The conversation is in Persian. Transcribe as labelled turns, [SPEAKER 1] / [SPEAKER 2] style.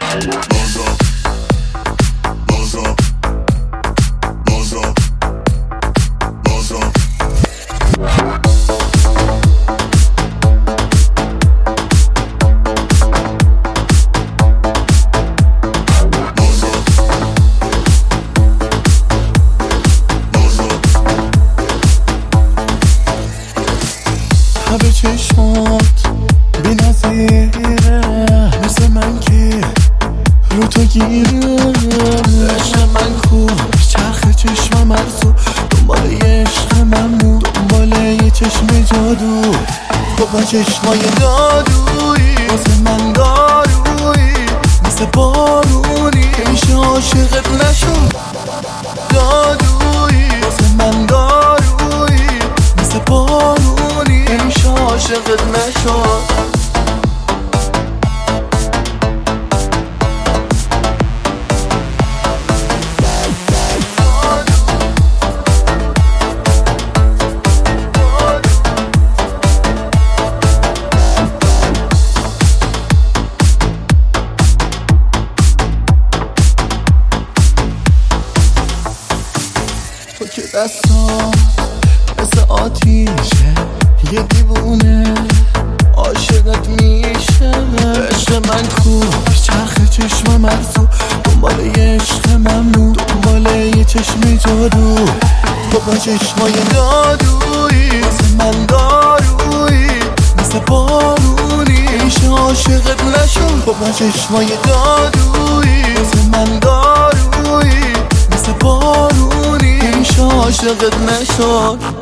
[SPEAKER 1] به چشمات بی نظیره، مثل من که رو تو گیره. عشق من کو چرخ چشم مرزو، دنبال یه عشق ممنون، دنبال یه چشم جادو. تو با چشمای جادویی واسه من دارویی، مثل بارونی میشه عاشقت نشو. جادویی واسه من دارویی، مثل بارونی میشه عاشقت نشو. تو که دستان مثل آتیشه، یه دیوونه عاشقت میشه. عشق من کو چرخ چشم مرزو، دنبال یه عشق ممنون، دنبال یه چشم جادو. تو با چشمای جادویی واسه من دارویی، مثل بارونی میشه عاشقت نشو. تو با چشمای جادویی واسه من دارویی، مثل بارونی میشه عاشقت نشو.